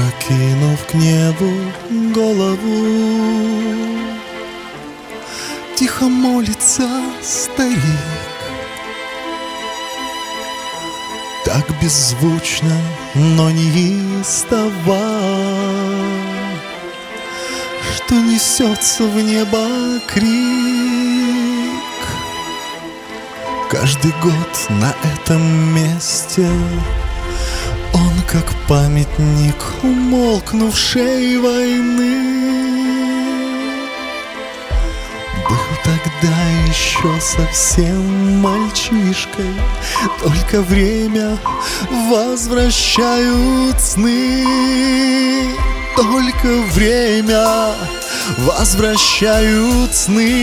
Закинув к небу голову, тихо молится старик. Так беззвучно, но неистово, что несется в небо крик. Каждый год на этом месте он как памятник умолкнувшей войны. Был тогда еще совсем мальчишкой, только время возвращают сны. Только время возвращают сны.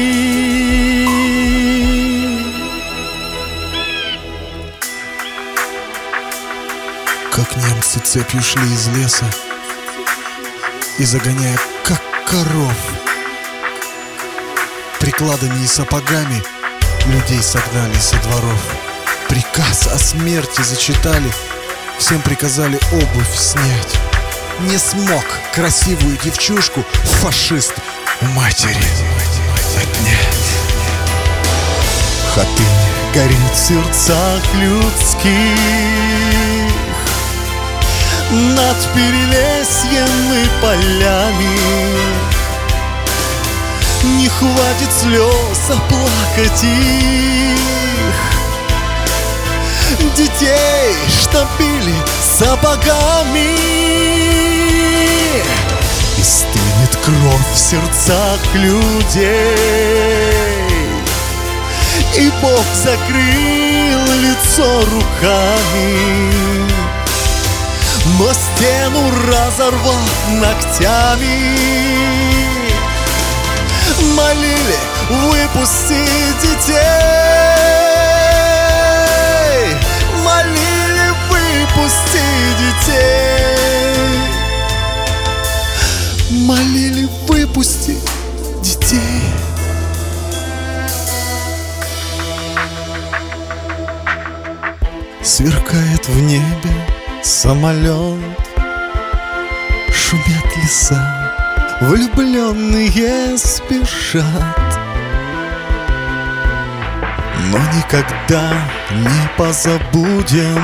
Как немцы цепью шли из леса и, загоняя как коров, прикладами и сапогами людей согнали со дворов. Приказ о смерти зачитали, всем приказали обувь снять. Не смог красивую девчушку фашист у матери отнять. Хатынь горит в сердцах людских, над перелесьем и полями. Не хватит слез оплакать их, детей, что били сапогами. И стынет кровь в сердцах людей, и Бог закрыл лицо руками, но стену разорвав ногтями. Молили выпусти детей, молили выпусти детей, молили выпусти детей. Сверкает в небе самолет, шумят леса, влюбленные спешат. Но никогда не позабудем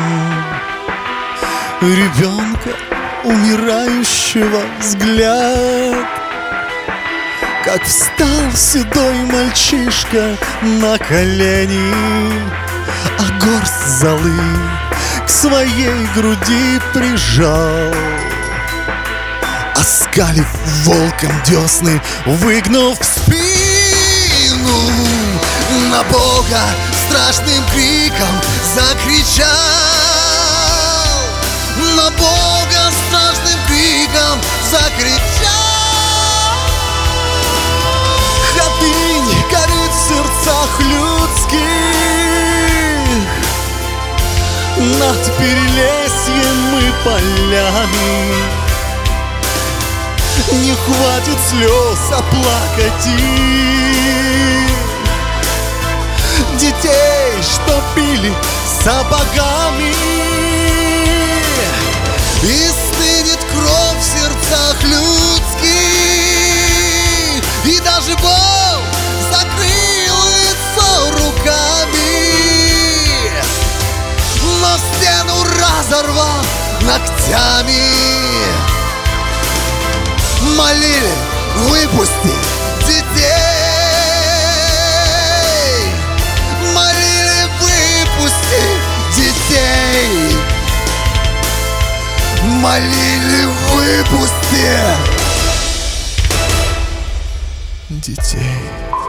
ребенка, умирающего взгляд. Как встал седой мальчишка на колени, а горсть золы к своей груди прижал. Оскалив волком десны, выгнув спину, на Бога страшным криком закричал. На Бога страшным криком закричал. Хатынь горит в сердцах людских, над перелесьем и полями. Не хватит слез оплакать их, детей, что били сапогами. И стынет кровь в сердцах людских, и даже Бог закрыл лицо руками, но стену разорвав ногтями. Молили выпусти детей, молили выпусти детей, молили выпусти детей.